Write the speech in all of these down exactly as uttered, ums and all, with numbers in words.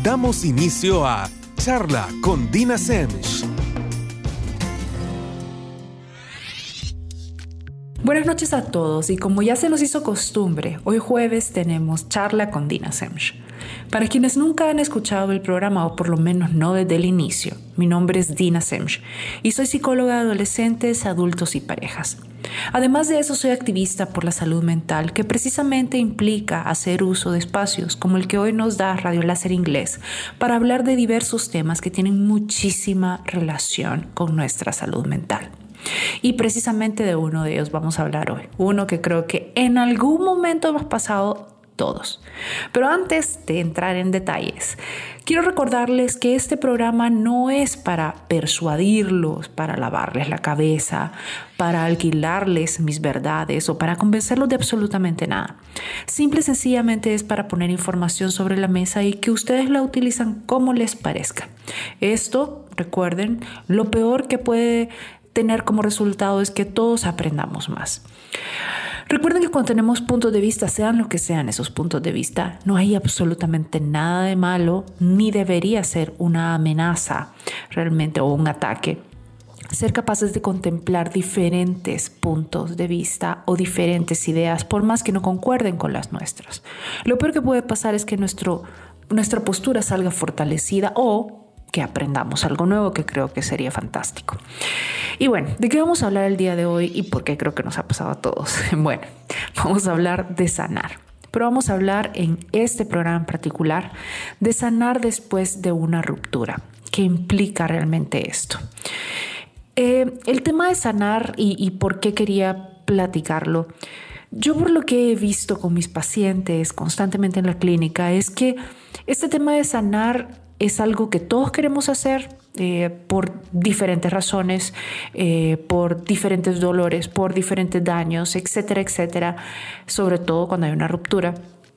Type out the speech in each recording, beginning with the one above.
Damos inicio a Charla con Dina Semch. Buenas noches a todos, y como ya se nos hizo costumbre, hoy jueves tenemos Charla con Dina Semch. Para quienes nunca han escuchado el programa, o por lo menos no desde el inicio, mi nombre es Dina Semch y soy psicóloga de adolescentes, adultos y parejas. Además de eso, soy activista por la salud mental, que precisamente implica hacer uso de espacios como el que hoy nos da Radio Láser Inglés para hablar de diversos temas que tienen muchísima relación con nuestra salud mental. Y precisamente de uno de ellos vamos a hablar hoy, uno que creo que en algún momento hemos pasado todos. Pero antes de entrar en detalles, quiero recordarles que este programa no es para persuadirlos, para lavarles la cabeza, para alquilarles mis verdades o para convencerlos de absolutamente nada. Simple y sencillamente es para poner información sobre la mesa y que ustedes la utilizan como les parezca. Esto, recuerden, lo peor que puede tener como resultado es que todos aprendamos más. Recuerden que cuando tenemos puntos de vista, sean lo que sean esos puntos de vista, no hay absolutamente nada de malo, ni debería ser una amenaza realmente o un ataque. Ser capaces de contemplar diferentes puntos de vista o diferentes ideas, por más que no concuerden con las nuestras. Lo peor que puede pasar es que nuestro, nuestra postura salga fortalecida o que aprendamos algo nuevo, que creo que sería fantástico. Y bueno, ¿de qué vamos a hablar el día de hoy y por qué creo que nos ha pasado a todos? Bueno, vamos a hablar de sanar. Pero vamos a hablar en este programa en particular de sanar después de una ruptura. ¿Qué implica realmente esto? Eh, el tema de sanar y, y por qué quería platicarlo. Yo, por lo que he visto con mis pacientes constantemente en la clínica, es que este tema de sanar es algo que todos queremos hacer eh, por diferentes razones, eh, por diferentes dolores, por diferentes daños, etcétera, etcétera, sobre todo cuando hay una ruptura.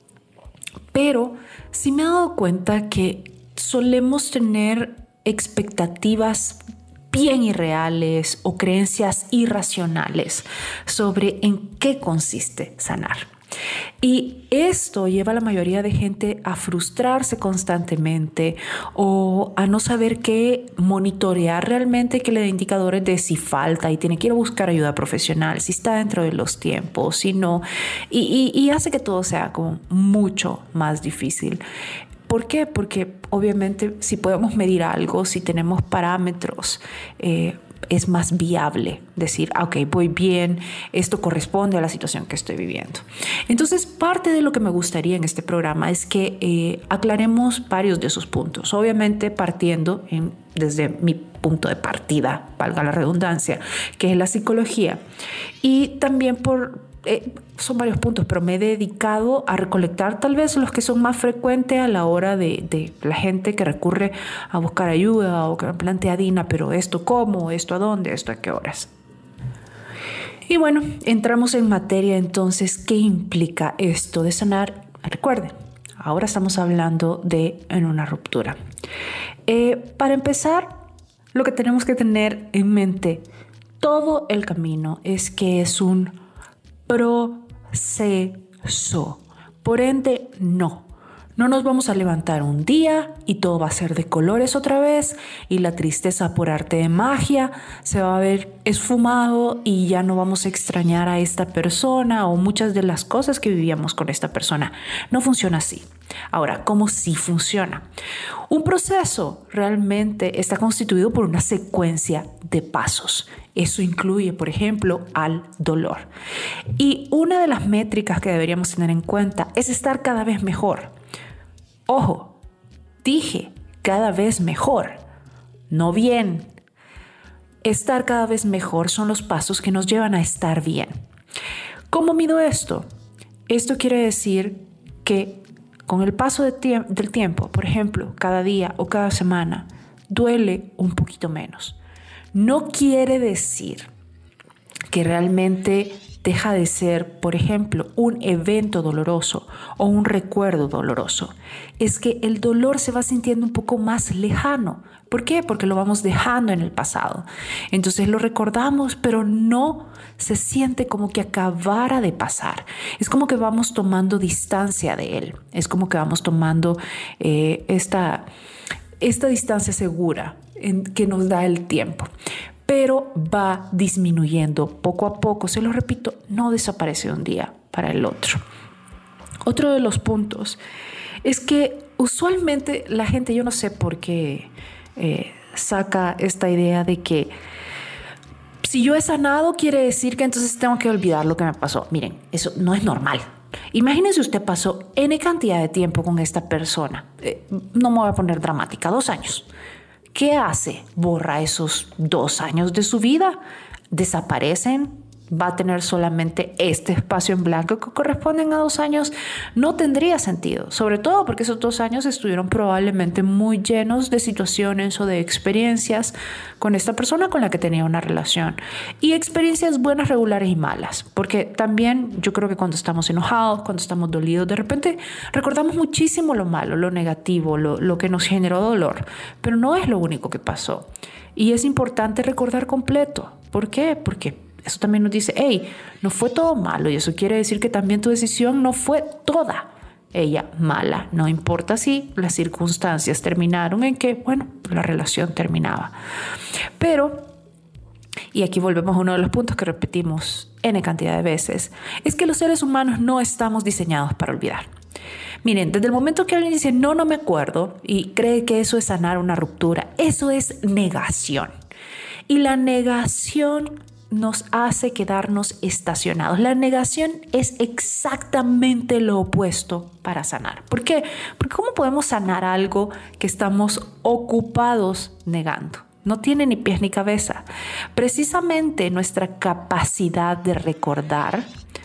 Pero sí me he dado cuenta que solemos tener expectativas bien irreales o creencias irracionales sobre en qué consiste sanar. Y esto lleva a la mayoría de gente a frustrarse constantemente o a no saber qué monitorear realmente, que le dé indicadores de si falta y tiene que ir a buscar ayuda profesional, si está dentro de los tiempos, si no, y, y, y hace que todo sea como mucho más difícil. ¿Por qué? Porque obviamente si podemos medir algo, si tenemos parámetros, eh, es más viable decir, ok, voy bien, esto corresponde a la situación que estoy viviendo. Entonces, parte de lo que me gustaría en este programa es que eh, aclaremos varios de esos puntos, obviamente partiendo en, desde mi punto de partida, valga la redundancia, que es la psicología, y también por Eh, son varios puntos, pero me he dedicado a recolectar tal vez los que son más frecuentes a la hora de, de la gente que recurre a buscar ayuda o que me plantea Dina, pero esto cómo, esto a dónde, esto a qué horas. Y bueno, entramos en materia entonces. ¿Qué implica esto de sanar? Recuerden, ahora estamos hablando de en una ruptura. Eh, para empezar, lo que tenemos que tener en mente todo el camino es que es un proceso. Por ende, no. No nos vamos a levantar un día y todo va a ser de colores otra vez y la tristeza por arte de magia se va a ver esfumado y ya no vamos a extrañar a esta persona o muchas de las cosas que vivíamos con esta persona. No funciona así. Ahora, ¿cómo sí funciona? Un proceso realmente está constituido por una secuencia de pasos. Eso incluye, por ejemplo, al dolor. Y una de las métricas que deberíamos tener en cuenta es estar cada vez mejor. Ojo, dije cada vez mejor, no bien. Estar cada vez mejor son los pasos que nos llevan a estar bien. ¿Cómo mido esto? Esto quiere decir que con el paso de tie- del tiempo, por ejemplo, cada día o cada semana, duele un poquito menos. No quiere decir que realmente deja de ser, por ejemplo, un evento doloroso o un recuerdo doloroso. Es que el dolor se va sintiendo un poco más lejano. ¿Por qué? Porque lo vamos dejando en el pasado. Entonces lo recordamos, pero no se siente como que acabara de pasar. Es como que vamos tomando distancia de él. Es como que vamos tomando eh, esta, esta distancia segura en, que nos da el tiempo. Pero va disminuyendo poco a poco. Se lo repito, no desaparece de un día para el otro. Otro de los puntos es que usualmente la gente, yo no sé por qué eh, saca esta idea de que si yo he sanado quiere decir que entonces tengo que olvidar lo que me pasó. Miren, eso no es normal. Imagínense, usted pasó N cantidad de tiempo con esta persona. Eh, no me voy a poner dramática, dos años. ¿Qué hace? ¿Borra esos dos años de su vida? ¿Desaparecen? ¿Va a tener solamente este espacio en blanco que corresponden a dos años? No tendría sentido, sobre todo porque esos dos años estuvieron probablemente muy llenos de situaciones o de experiencias con esta persona con la que tenía una relación. Y experiencias buenas, regulares y malas. Porque también yo creo que cuando estamos enojados, cuando estamos dolidos, de repente recordamos muchísimo lo malo, lo negativo, lo, lo que nos generó dolor. Pero no es lo único que pasó. Y es importante recordar completo. ¿Por qué? Porque eso también nos dice, hey, no fue todo malo, y eso quiere decir que también tu decisión no fue toda ella mala. No importa si las circunstancias terminaron en que, bueno, la relación terminaba. Pero, y aquí volvemos a uno de los puntos que repetimos N cantidad de veces, es que los seres humanos no estamos diseñados para olvidar. Miren, desde el momento que alguien dice, no, no me acuerdo, y cree que eso es sanar una ruptura, eso es negación. Y la negación nos hace quedarnos estacionados. La negación es exactamente lo opuesto para sanar. ¿Por qué? Porque ¿cómo podemos sanar algo que estamos ocupados negando? No tiene ni pies ni cabeza. Precisamente nuestra capacidad de recordar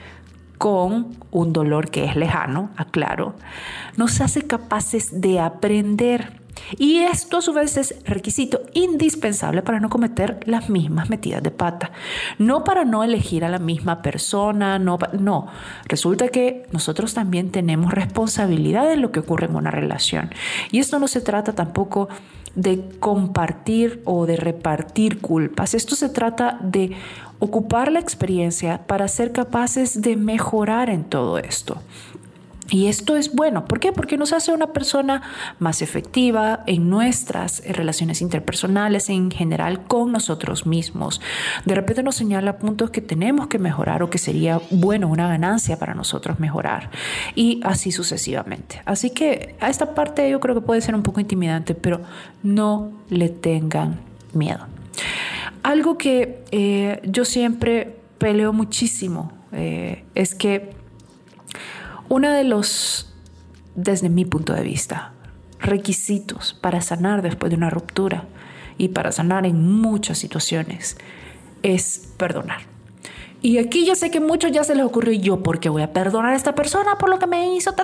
con un dolor que es lejano, aclaro, nos hace capaces de aprender. Y esto a su vez es requisito indispensable para no cometer las mismas metidas de pata. No para no elegir a la misma persona, no, no. Resulta que nosotros también tenemos responsabilidad en lo que ocurre en una relación. Y esto no se trata tampoco de compartir o de repartir culpas. Esto se trata de ocupar la experiencia para ser capaces de mejorar en todo esto. Y esto es bueno. ¿Por qué? Porque nos hace una persona más efectiva en nuestras relaciones interpersonales, en general con nosotros mismos. De repente nos señala puntos que tenemos que mejorar o que sería bueno, una ganancia para nosotros mejorar. Y así sucesivamente. Así que a esta parte yo creo que puede ser un poco intimidante, pero no le tengan miedo. Algo que eh, yo siempre peleo muchísimo eh, es que uno de los, desde mi punto de vista, requisitos para sanar después de una ruptura y para sanar en muchas situaciones es perdonar. Y aquí yo sé que a muchos ya se les ocurrió, yo por qué voy a perdonar a esta persona por lo que me hizo.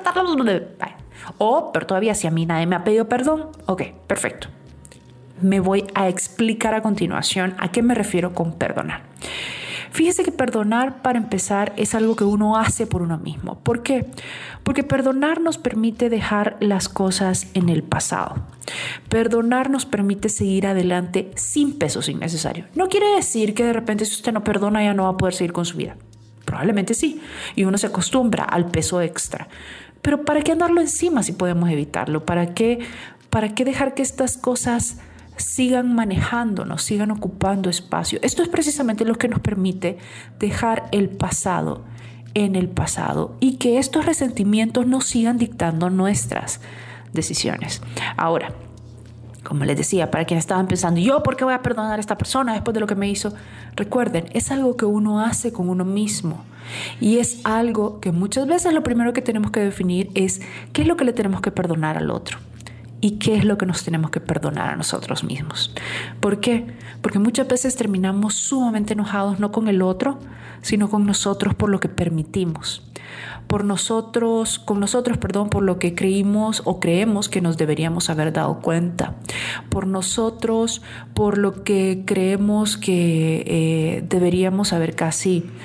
O, pero todavía si a mí nadie me ha pedido perdón, ok, perfecto. Me voy a explicar a continuación a qué me refiero con perdonar. Fíjese que perdonar, para empezar, es algo que uno hace por uno mismo. ¿Por qué? Porque perdonar nos permite dejar las cosas en el pasado. Perdonar nos permite seguir adelante sin pesos innecesarios. No quiere decir que de repente si usted no perdona ya no va a poder seguir con su vida. Probablemente sí. Y uno se acostumbra al peso extra. Pero ¿para qué andarlo encima si podemos evitarlo? ¿Para qué, para qué dejar que estas cosas sigan manejándonos, sigan ocupando espacio? Esto es precisamente lo que nos permite dejar el pasado en el pasado y que estos resentimientos no sigan dictando nuestras decisiones. Ahora, como les decía, para quienes estaban pensando, ¿yo por qué voy a perdonar a esta persona después de lo que me hizo? Recuerden, es algo que uno hace con uno mismo y es algo que muchas veces lo primero que tenemos que definir es qué es lo que le tenemos que perdonar al otro. ¿Y qué es lo que nos tenemos que perdonar a nosotros mismos? ¿Por qué? Porque muchas veces terminamos sumamente enojados, no con el otro, sino con nosotros por lo que permitimos. Por nosotros, con nosotros, perdón, por lo que creímos o creemos que nos deberíamos haber dado cuenta. Por nosotros, por lo que creemos que eh, deberíamos haber casi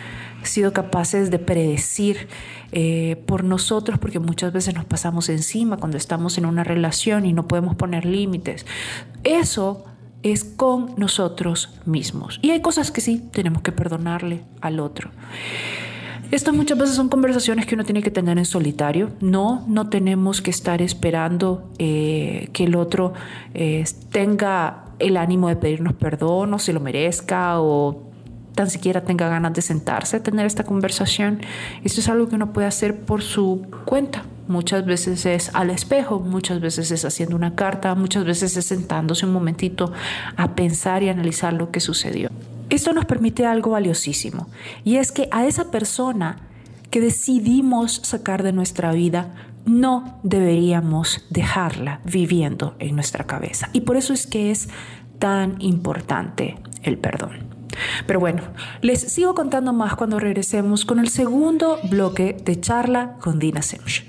sido capaces de predecir eh, por nosotros, porque muchas veces nos pasamos encima cuando estamos en una relación y no podemos poner límites. Eso es con nosotros mismos. Y hay cosas que sí tenemos que perdonarle al otro. Estas muchas veces son conversaciones que uno tiene que tener en solitario. No, no tenemos que estar esperando eh, que el otro eh, tenga el ánimo de pedirnos perdón o se lo merezca o tan siquiera tenga ganas de sentarse a tener esta conversación. Esto es algo que uno puede hacer por su cuenta. Muchas veces es al espejo, muchas veces es haciendo una carta, muchas veces es sentándose un momentito a pensar y analizar lo que sucedió. Esto nos permite algo valiosísimo, y es que a esa persona que decidimos sacar de nuestra vida no deberíamos dejarla viviendo en nuestra cabeza. Y por eso es que es tan importante el perdón. Pero bueno, les sigo contando más cuando regresemos con el segundo bloque de Charla con Dina Semch.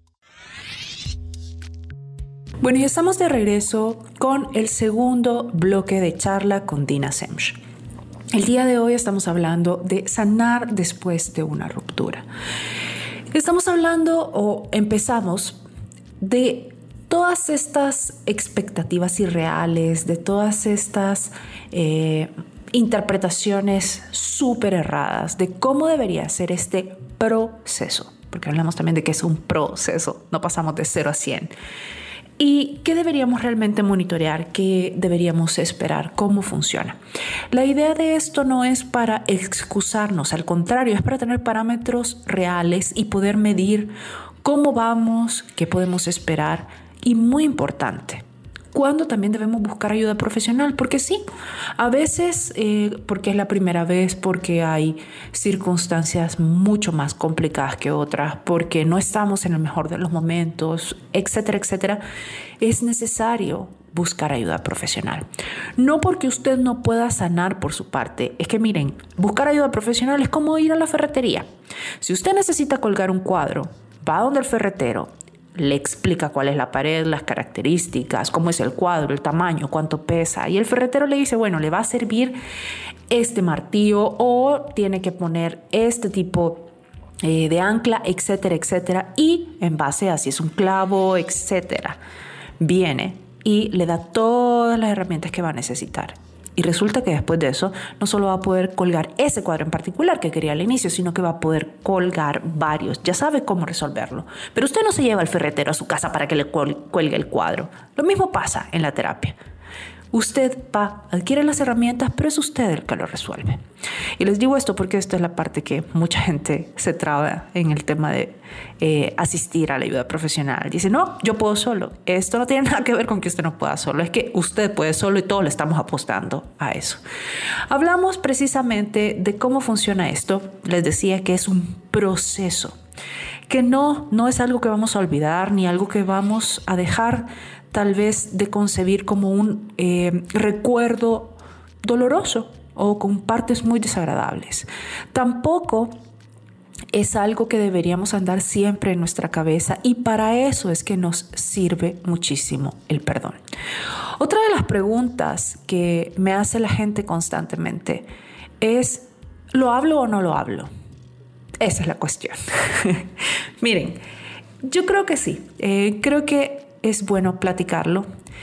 Bueno, y estamos de regreso con el segundo bloque de Charla con Dina Semch. El día de hoy estamos hablando de sanar después de una ruptura. Estamos hablando o empezamos de todas estas expectativas irreales, de todas estas eh, interpretaciones súper erradas de cómo debería ser este proceso, porque hablamos también de que es un proceso, no pasamos de cero a cien. ¿Y qué deberíamos realmente monitorear? ¿Qué deberíamos esperar? ¿Cómo funciona? La idea de esto no es para excusarnos, al contrario, es para tener parámetros reales y poder medir cómo vamos, qué podemos esperar y, muy importante, cuándo también debemos buscar ayuda profesional, porque sí, a veces eh, porque es la primera vez, porque hay circunstancias mucho más complicadas que otras, porque no estamos en el mejor de los momentos, etcétera, etcétera, es necesario buscar ayuda profesional. No porque usted no pueda sanar por su parte, es que miren, buscar ayuda profesional es como ir a la ferretería. Si usted necesita colgar un cuadro, va donde el ferretero, le explica cuál es la pared, las características, cómo es el cuadro, el tamaño, cuánto pesa. Y el ferretero le dice, bueno, le va a servir este martillo o tiene que poner este tipo eh, de ancla, etcétera, etcétera. Y en base a si es un clavo, etcétera, viene y le da todas las herramientas que va a necesitar. Y resulta que después de eso no solo va a poder colgar ese cuadro en particular que quería al inicio, sino que va a poder colgar varios. Ya sabe cómo resolverlo. Pero usted no se lleva al ferretero a su casa para que le cuelgue el cuadro. Lo mismo pasa en la terapia. Usted va, adquiere las herramientas, pero es usted el que lo resuelve. Y les digo esto porque esta es la parte que mucha gente se traba en el tema de eh, asistir a la ayuda profesional. Dice, no, yo puedo solo. Esto no tiene nada que ver con que usted no pueda solo. Es que usted puede solo y todos le estamos apostando a eso. Hablamos precisamente de cómo funciona esto. Les decía que es un proceso, que no, no es algo que vamos a olvidar ni algo que vamos a dejar tal vez de concebir como un eh, recuerdo doloroso o con partes muy desagradables. Tampoco es algo que deberíamos andar siempre en nuestra cabeza, y para eso es que nos sirve muchísimo el perdón. Otra de las preguntas que me hace la gente constantemente es, ¿lo hablo o no lo hablo? Esa es la cuestión. Miren, yo creo que sí. Eh, creo que es bueno platicarlo,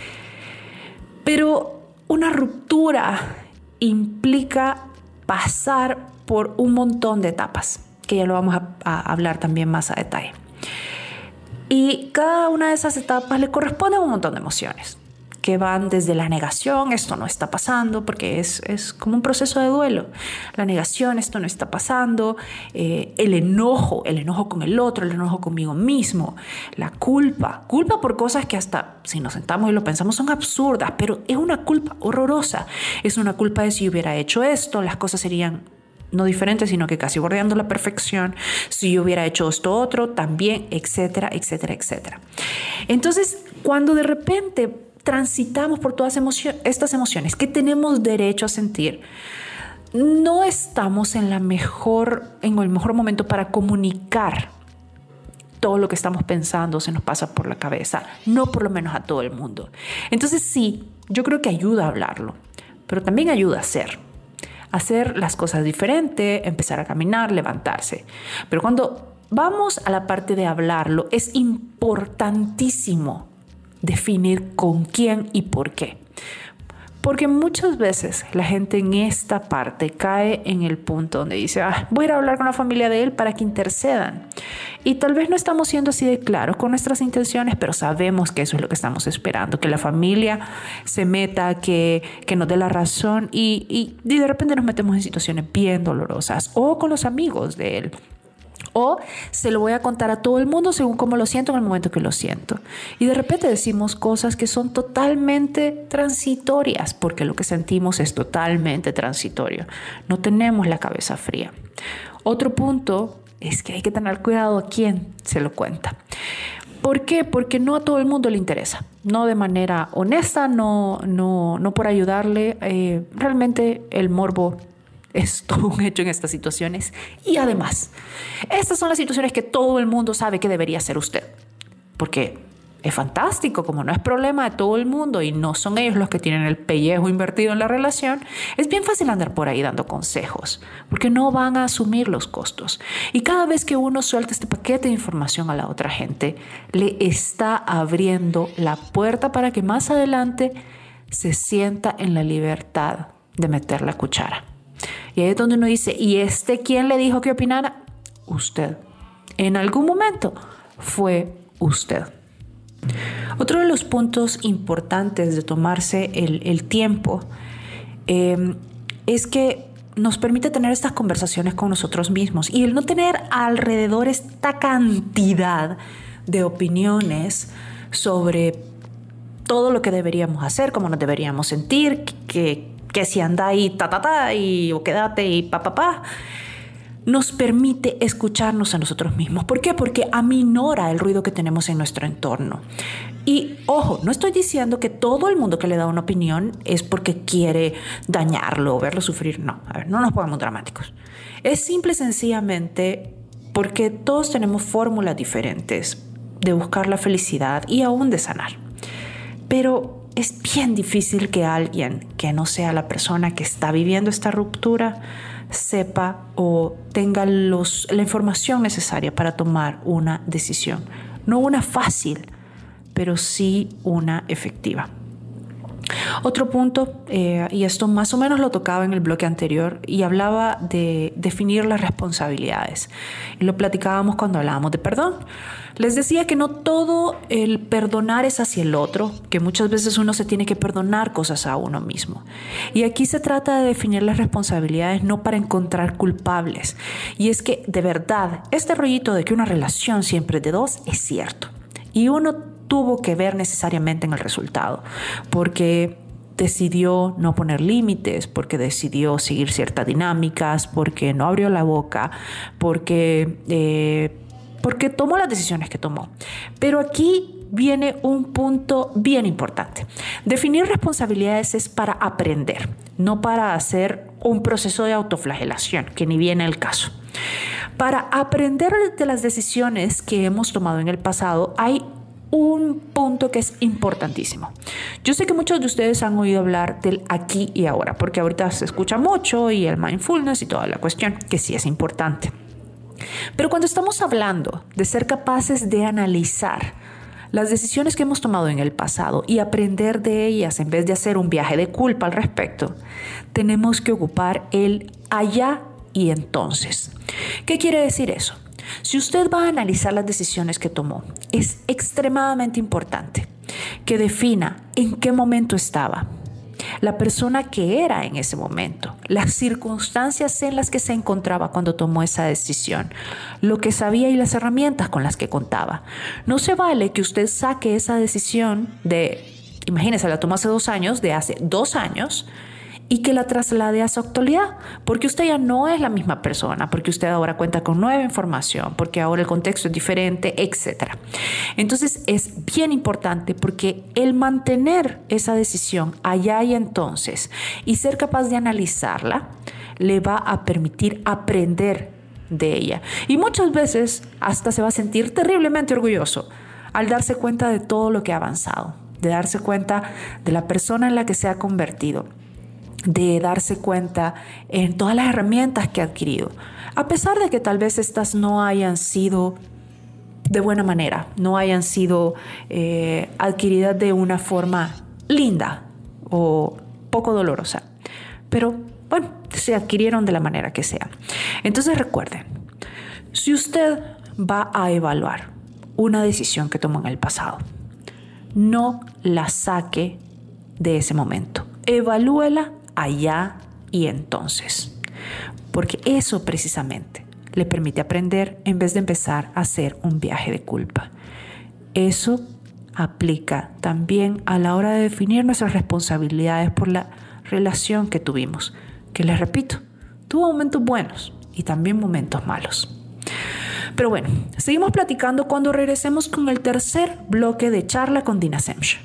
pero una ruptura implica pasar por un montón de etapas, que ya lo vamos a, a hablar también más a detalle. Y cada una de esas etapas le corresponde a un montón de emociones, que van desde la negación, esto no está pasando, porque es, es como un proceso de duelo. La negación, esto no está pasando, eh, el enojo, el enojo con el otro, el enojo conmigo mismo, la culpa, culpa por cosas que hasta si nos sentamos y lo pensamos son absurdas, pero es una culpa horrorosa. Es una culpa de si hubiera hecho esto, las cosas serían no diferentes, sino que casi bordeando la perfección. Si yo hubiera hecho esto otro, también, etcétera, etcétera, etcétera. Entonces, cuando de repente transitamos por todas emocio- estas emociones que tenemos derecho a sentir, no estamos en la mejor, en el mejor momento para comunicar todo lo que estamos pensando, se nos pasa por la cabeza, no por lo menos a todo el mundo. Entonces sí, yo creo que ayuda a hablarlo, pero también ayuda a hacer. hacer las cosas diferente, empezar a caminar, levantarse. Pero cuando vamos a la parte de hablarlo, es importantísimo definir con quién y por qué. Porque muchas veces la gente en esta parte cae en el punto donde dice, ah, voy a ir a hablar con la familia de él para que intercedan. Y tal vez no estamos siendo así de claros con nuestras intenciones, pero sabemos que eso es lo que estamos esperando, que la familia se meta, que, que nos dé la razón y, y, y de repente nos metemos en situaciones bien dolorosas o con los amigos de él. O se lo voy a contar a todo el mundo según cómo lo siento en el momento que lo siento. Y de repente decimos cosas que son totalmente transitorias, porque lo que sentimos es totalmente transitorio. No tenemos la cabeza fría. Otro punto es que hay que tener cuidado a quién se lo cuenta. ¿Por qué? Porque no a todo el mundo le interesa. No de manera honesta, no, no, no por ayudarle. Eh, realmente el morbo es todo un hecho en estas situaciones. Y además, estas son las situaciones que todo el mundo sabe que debería hacer usted. Porque es fantástico, como no es problema de todo el mundo y no son ellos los que tienen el pellejo invertido en la relación, es bien fácil andar por ahí dando consejos, porque no van a asumir los costos. Y cada vez que uno suelta este paquete de información a la otra gente, le está abriendo la puerta para que más adelante se sienta en la libertad de meter la cuchara. Y ahí es donde uno dice, ¿y este quién le dijo que opinara? Usted. En algún momento fue usted. Otro de los puntos importantes de tomarse el, el tiempo eh, es que nos permite tener estas conversaciones con nosotros mismos y el no tener alrededor esta cantidad de opiniones sobre todo lo que deberíamos hacer, cómo nos deberíamos sentir, que que si anda y ta, ta, ta, y o quédate y pa, pa, pa, nos permite escucharnos a nosotros mismos. ¿Por qué? Porque aminora el ruido que tenemos en nuestro entorno. Y, ojo, no estoy diciendo que todo el mundo que le da una opinión es porque quiere dañarlo o verlo sufrir. No, a ver, no nos pongamos dramáticos. Es simple y sencillamente porque todos tenemos fórmulas diferentes de buscar la felicidad y aún de sanar. Pero es bien difícil que alguien que no sea la persona que está viviendo esta ruptura sepa o tenga los, la información necesaria para tomar una decisión. No una fácil, pero sí una efectiva. Otro punto, eh, y esto más o menos lo tocaba en el bloque anterior, y hablaba de definir las responsabilidades. Y lo platicábamos cuando hablábamos de perdón. Les decía que no todo el perdonar es hacia el otro, que muchas veces uno se tiene que perdonar cosas a uno mismo. Y aquí se trata de definir las responsabilidades no para encontrar culpables. Y es que, de verdad, este rollito de que una relación siempre es de dos es cierto. Y uno tuvo que ver necesariamente en el resultado, porque decidió no poner límites, porque decidió seguir ciertas dinámicas, porque no abrió la boca, porque... Eh, porque tomó las decisiones que tomó. Pero aquí viene un punto bien importante. Definir responsabilidades es para aprender, no para hacer un proceso de autoflagelación, que ni viene el caso. Para aprender de las decisiones que hemos tomado en el pasado, hay un punto que es importantísimo. Yo sé que muchos de ustedes han oído hablar del aquí y ahora, porque ahorita se escucha mucho y el mindfulness y toda la cuestión, que sí es importante. Pero cuando estamos hablando de ser capaces de analizar las decisiones que hemos tomado en el pasado y aprender de ellas en vez de hacer un viaje de culpa al respecto, tenemos que ocupar el allá y entonces. ¿Qué quiere decir eso? Si usted va a analizar las decisiones que tomó, es extremadamente importante que defina en qué momento estaba, la persona que era en ese momento, las circunstancias en las que se encontraba cuando tomó esa decisión, lo que sabía y las herramientas con las que contaba. No se vale que usted saque esa decisión de, imagínese, la tomó hace dos años, de hace dos años, y que la traslade a su actualidad, porque usted ya no es la misma persona, porque usted ahora cuenta con nueva información, porque ahora el contexto es diferente, etcétera. Entonces es bien importante porque el mantener esa decisión allá y entonces y ser capaz de analizarla le va a permitir aprender de ella. Y muchas veces hasta se va a sentir terriblemente orgulloso al darse cuenta de todo lo que ha avanzado, de darse cuenta de la persona en la que se ha convertido. de darse cuenta en todas las herramientas que ha adquirido. A pesar de que tal vez estas no hayan sido de buena manera, no hayan sido eh, adquiridas de una forma linda o poco dolorosa. Pero bueno, se adquirieron de la manera que sea. Entonces recuerden, si usted va a evaluar una decisión que tomó en el pasado, no la saque de ese momento. Evalúela allá y entonces. Porque eso precisamente le permite aprender en vez de empezar a hacer un viaje de culpa. Eso aplica también a la hora de definir nuestras responsabilidades por la relación que tuvimos, que les repito, tuvo momentos buenos y también momentos malos. Pero bueno, seguimos platicando cuando regresemos con el tercer bloque de Charla con Dina Semch.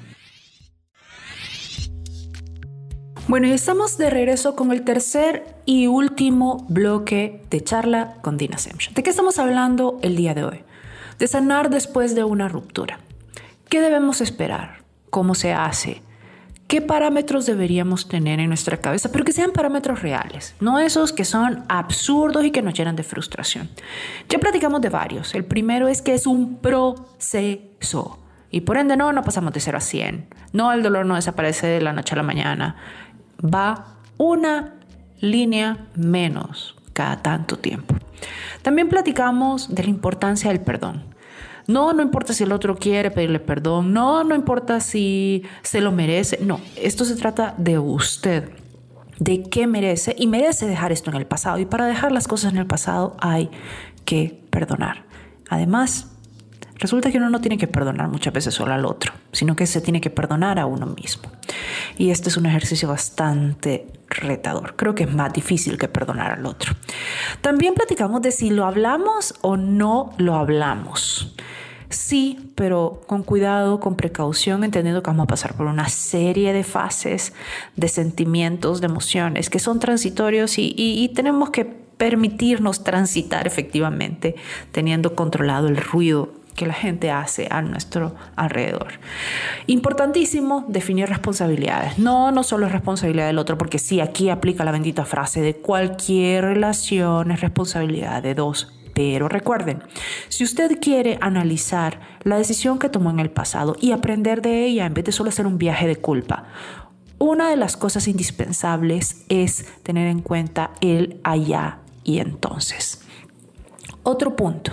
Bueno, y estamos de regreso con el tercer y último bloque de Charla con Dina Semch. ¿De qué estamos hablando el día de hoy? De sanar después de una ruptura. ¿Qué debemos esperar? ¿Cómo se hace? ¿Qué parámetros deberíamos tener en nuestra cabeza? Pero que sean parámetros reales, no esos que son absurdos y que nos llenan de frustración. Ya platicamos de varios. El primero es que es un proceso. Y por ende no, no pasamos de cero a cien. No, el dolor no desaparece de la noche a la mañana. Va una línea menos cada tanto tiempo. También platicamos de la importancia del perdón. No, no importa si el otro quiere pedirle perdón. No, no importa si se lo merece. No, esto se trata de usted, de qué merece y merece dejar esto en el pasado. Y para dejar las cosas en el pasado hay que perdonar. Además, resulta que uno no tiene que perdonar muchas veces solo al otro, sino que se tiene que perdonar a uno mismo. Y este es un ejercicio bastante retador. Creo que es más difícil que perdonar al otro. También platicamos de si lo hablamos o no lo hablamos. Sí, pero con cuidado, con precaución, entendiendo que vamos a pasar por una serie de fases, de sentimientos, de emociones que son transitorios y, y, y tenemos que permitirnos transitar efectivamente, teniendo controlado el ruido que la gente hace a nuestro alrededor. Importantísimo definir responsabilidades. No, no solo es responsabilidad del otro, porque sí, aquí aplica la bendita frase de cualquier relación es responsabilidad de dos. Pero recuerden, si usted quiere analizar la decisión que tomó en el pasado y aprender de ella en vez de solo hacer un viaje de culpa, una de las cosas indispensables es tener en cuenta el allá y entonces. Otro punto.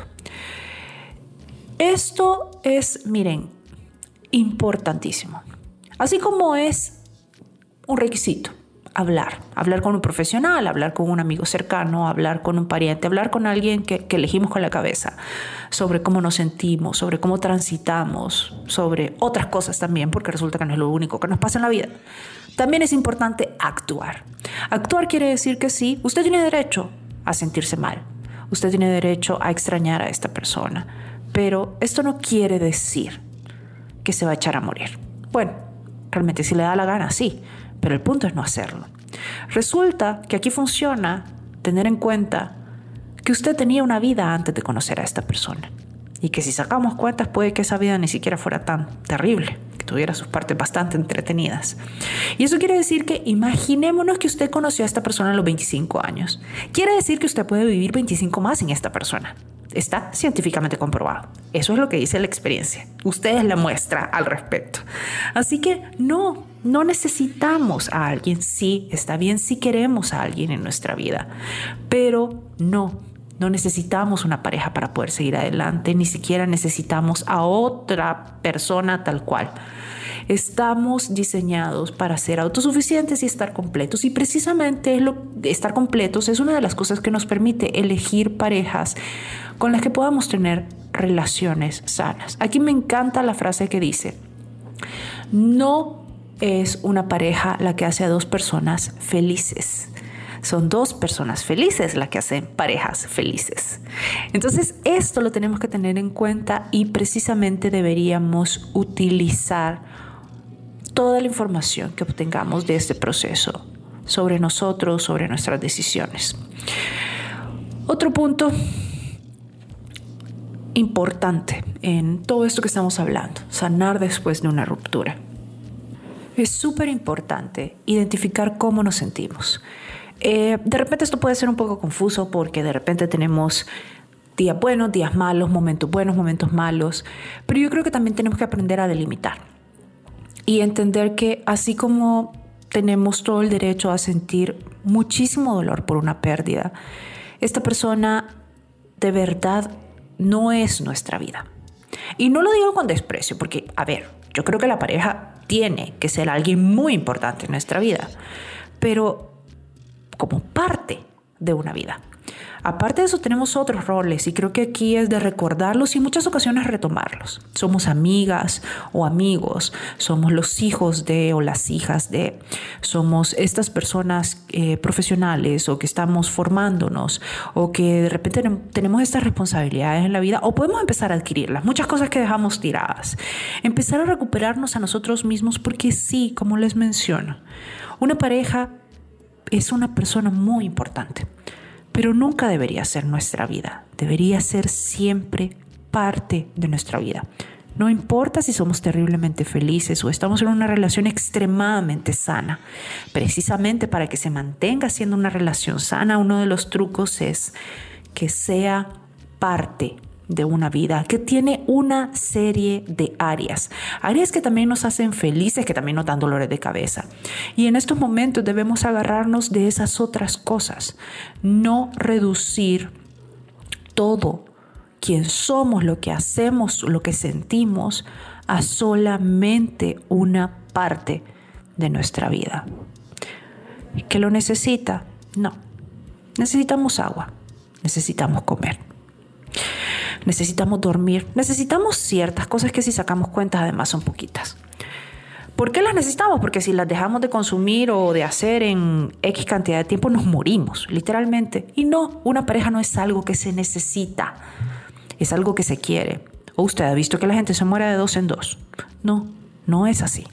Esto es, miren, importantísimo. Así como es un requisito, hablar. Hablar con un profesional, hablar con un amigo cercano, hablar con un pariente, hablar con alguien que, que elegimos con la cabeza sobre cómo nos sentimos, sobre cómo transitamos, sobre otras cosas también, porque resulta que no es lo único que nos pasa en la vida. También es importante actuar. Actuar quiere decir que sí, usted tiene derecho a sentirse mal. Usted tiene derecho a extrañar a esta persona. Pero esto no quiere decir que se va a echar a morir. Bueno, realmente si le da la gana, sí, pero el punto es no hacerlo. Resulta que aquí funciona tener en cuenta que usted tenía una vida antes de conocer a esta persona y que si sacamos cuentas puede que esa vida ni siquiera fuera tan terrible, que tuviera sus partes bastante entretenidas. Y eso quiere decir que imaginémonos que usted conoció a esta persona a los veinticinco años. Quiere decir que usted puede vivir veinticinco más sin esta persona. Está científicamente comprobado. Eso es lo que dice la experiencia. Usted es la muestra al respecto. Así que no, no necesitamos a alguien. Sí, está bien si queremos a alguien en nuestra vida, pero no, no necesitamos una pareja para poder seguir adelante. Ni siquiera necesitamos a otra persona tal cual. Estamos diseñados para ser autosuficientes y estar completos. Y precisamente lo, estar completos es una de las cosas que nos permite elegir parejas con las que podamos tener relaciones sanas. Aquí me encanta la frase que dice: no es una pareja la que hace a dos personas felices. Son dos personas felices las que hacen parejas felices. Entonces, esto lo tenemos que tener en cuenta y precisamente deberíamos utilizar toda la información que obtengamos de este proceso sobre nosotros, sobre nuestras decisiones. Otro punto importante en todo esto que estamos hablando, sanar después de una ruptura. Es súper importante identificar cómo nos sentimos. Eh, de repente esto puede ser un poco confuso porque de repente tenemos días buenos, días malos, momentos buenos, momentos malos, pero yo creo que también tenemos que aprender a delimitar y entender que así como tenemos todo el derecho a sentir muchísimo dolor por una pérdida, esta persona de verdad no es nuestra vida. Y no lo digo con desprecio porque, a ver, yo creo que la pareja tiene que ser alguien muy importante en nuestra vida, pero como parte de una vida. Aparte de eso tenemos otros roles y creo que aquí es de recordarlos y en muchas ocasiones retomarlos. Somos amigas o amigos, somos los hijos de o las hijas de, somos estas personas eh, profesionales o que estamos formándonos o que de repente tenemos estas responsabilidades en la vida o podemos empezar a adquirirlas. Muchas cosas que dejamos tiradas. Empezar a recuperarnos a nosotros mismos porque sí, como les menciono, una pareja es una persona muy importante, pero nunca debería ser nuestra vida. Debería ser siempre parte de nuestra vida. No importa si somos terriblemente felices o estamos en una relación extremadamente sana. Precisamente para que se mantenga siendo una relación sana, uno de los trucos es que sea parte de una vida que tiene una serie de áreas, áreas que también nos hacen felices, que también nos dan dolores de cabeza. Y en estos momentos debemos agarrarnos de esas otras cosas, no reducir todo, quién somos, lo que hacemos, lo que sentimos, a solamente una parte de nuestra vida. ¿Que lo necesita? No. Necesitamos agua, necesitamos comer. Necesitamos dormir, necesitamos ciertas cosas que si sacamos cuentas además son poquitas. ¿Por qué las necesitamos? Porque si las dejamos de consumir o de hacer en X cantidad de tiempo nos morimos, literalmente. Y no, una pareja no es algo que se necesita, es algo que se quiere. ¿O usted ha visto que la gente se muere de dos en dos? No, no es así.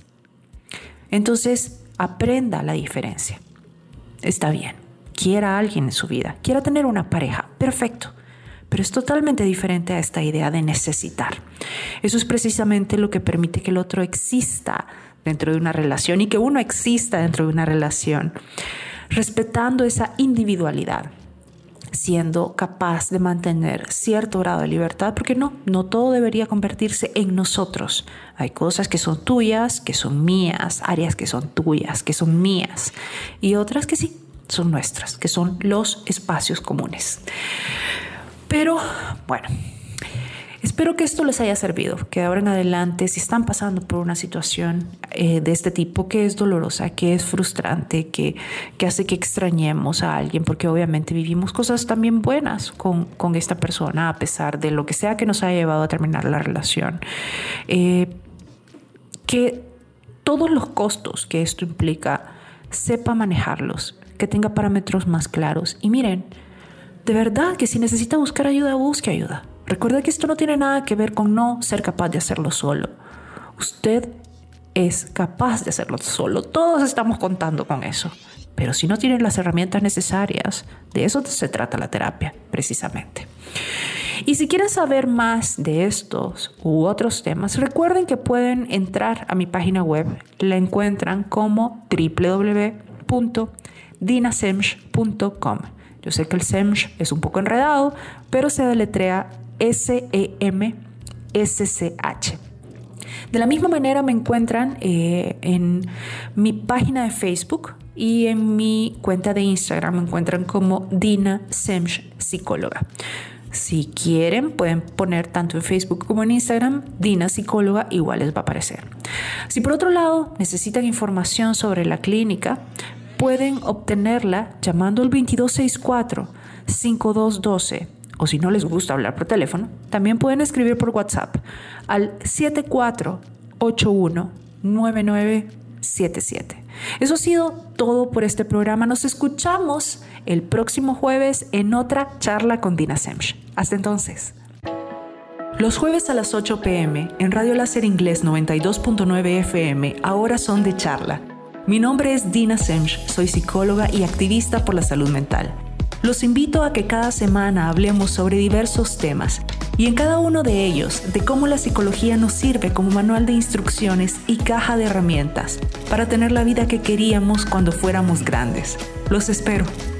Entonces, aprenda la diferencia. Está bien, quiera a alguien en su vida, quiera tener una pareja, perfecto. Pero es totalmente diferente a esta idea de necesitar. Eso es precisamente lo que permite que el otro exista dentro de una relación y que uno exista dentro de una relación, respetando esa individualidad, siendo capaz de mantener cierto grado de libertad, porque no, no todo debería convertirse en nosotros. Hay cosas que son tuyas, que son mías, áreas que son tuyas, que son mías, y otras que sí, son nuestras, que son los espacios comunes. Pero bueno, espero que esto les haya servido, que de ahora en adelante, si están pasando por una situación eh, de este tipo que es dolorosa, que es frustrante, que, que hace que extrañemos a alguien, porque obviamente vivimos cosas también buenas con, con esta persona, a pesar de lo que sea que nos haya llevado a terminar la relación, eh, que todos los costos que esto implica, sepa manejarlos, que tenga parámetros más claros. Y miren, de verdad que si necesita buscar ayuda, busque ayuda. Recuerda que esto no tiene nada que ver con no ser capaz de hacerlo solo. Usted es capaz de hacerlo solo. Todos estamos contando con eso. Pero si no tienen las herramientas necesarias, de eso se trata la terapia, precisamente. Y si quieren saber más de estos u otros temas, recuerden que pueden entrar a mi página web. La encuentran como doble u doble u doble u punto dina semch punto com. Yo sé que el Semch es un poco enredado, pero se deletrea S E M S C H. De la misma manera me encuentran eh, en mi página de Facebook y en mi cuenta de Instagram. Me encuentran como Dina Semch Psicóloga. Si quieren, pueden poner tanto en Facebook como en Instagram Dina Psicóloga, igual les va a aparecer. Si por otro lado necesitan información sobre la clínica, pueden obtenerla llamando al veintidós sesenta y cuatro, cincuenta y dos doce, o si no les gusta hablar por teléfono, también pueden escribir por WhatsApp al siete cuatro ocho uno nueve nueve siete siete. Eso ha sido todo por este programa. Nos escuchamos el próximo jueves en otra charla con Dina Semch. Hasta entonces. Los jueves a las ocho pm en Radio Láser Inglés noventa y dos punto nueve F M, ahora son de charla. Mi nombre es Dina Semch, soy psicóloga y activista por la salud mental. Los invito a que cada semana hablemos sobre diversos temas y en cada uno de ellos de cómo la psicología nos sirve como manual de instrucciones y caja de herramientas para tener la vida que queríamos cuando fuéramos grandes. Los espero.